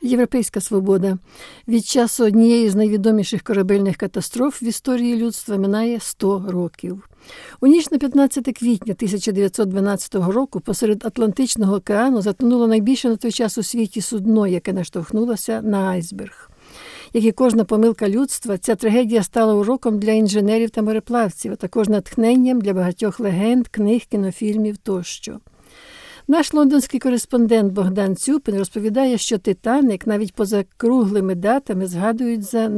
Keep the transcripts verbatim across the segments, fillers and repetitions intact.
Європейська свобода. Від часу однієї з найвідоміших корабельних катастроф в історії людства минає сто років. У ніч на п'ятнадцяте квітня тисяча дев'ятсот дванадцятого року посеред Атлантичного океану затонуло найбільше на той час у світі судно, яке наштовхнулося на айсберг. Як і кожна помилка людства, ця трагедія стала уроком для інженерів та мореплавців, а також натхненням для багатьох легенд, книг, кінофільмів тощо. Наш лондонський кореспондент Богдан Цюпин розповідає, що «Титаник» навіть поза круглими датами згадують за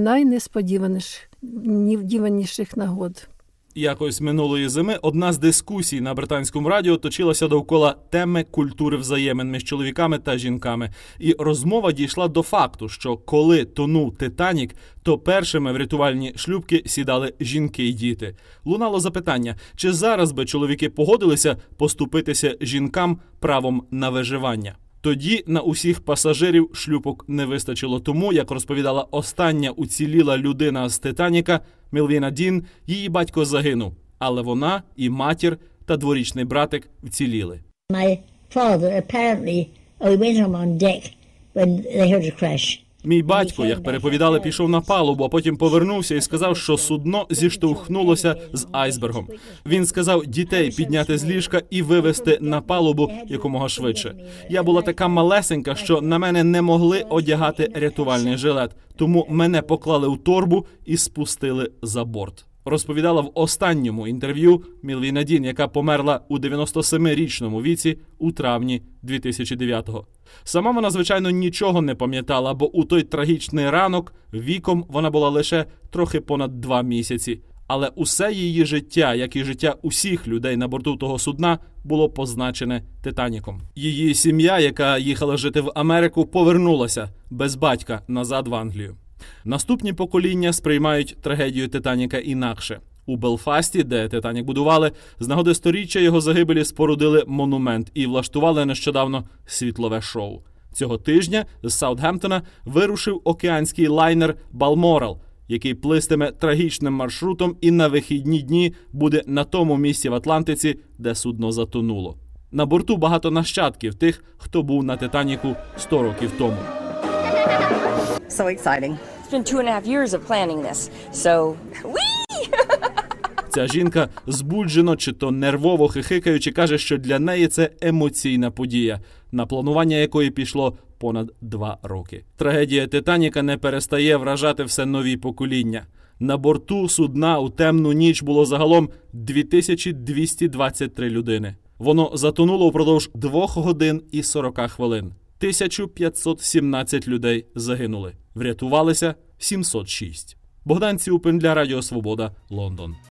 найнесподіваніших нагод. Якось минулої зими одна з дискусій на британському радіо точилася довкола теми культури взаємин між чоловіками та жінками. І розмова дійшла до факту, що коли тонув «Титанік», то першими в рятувальні шлюпки сідали жінки й діти. Лунало запитання, чи зараз би чоловіки погодилися поступитися жінкам правом на виживання. Тоді на усіх пасажирів шлюпок не вистачило, тому, як розповідала остання уціліла людина з «Титаніка» Мелвіна Дін, її батько загинув, але вона і матір та дворічний братик вціліли. My father apparently went on deck when they heard a crash. Мій батько, як переповідали, пішов на палубу, а потім повернувся і сказав, що судно зіштовхнулося з айсбергом. Він сказав дітей підняти з ліжка і вивезти на палубу якомога швидше. Я була така малесенька, що на мене не могли одягати рятувальний жилет, тому мене поклали у торбу і спустили за борт. Розповідала в останньому інтерв'ю Мелвіна Дін, яка померла у дев'яностосемирічному віці у травні дві тисячі дев'ятого. Сама вона, звичайно, нічого не пам'ятала, бо у той трагічний ранок віком вона була лише трохи понад два місяці. Але усе її життя, як і життя усіх людей на борту того судна, було позначене «Титаніком». Її сім'я, яка їхала жити в Америку, повернулася без батька назад в Англію. Наступні покоління сприймають трагедію «Титаніка» інакше. У Белфасті, де «Титанік» будували, з нагоди сторіччя його загибелі спорудили монумент і влаштували нещодавно світлове шоу. Цього тижня з Саутгемптона вирушив океанський лайнер «Балморал», який плистиме трагічним маршрутом і на вихідні дні буде на тому місці в Атлантиці, де судно затонуло. На борту багато нащадків тих, хто був на «Титаніку» сто років тому. So exciting. It's been two and a half years of planning this. So, Ця жінка збуджено чи то нервово хихикаючи каже, що для неї це емоційна подія, на планування якої пішло понад два роки. Трагедія «Титаніка» не перестає вражати все нові покоління. На борту судна у темну ніч було загалом дві тисячі двісті двадцять три людини. Воно затонуло упродовж двох годин і сорока хвилин. тисяча п'ятсот сімнадцять людей загинули. Врятувалися сімсот шість. Богдан Цюпин для Радіо Свобода, Лондон.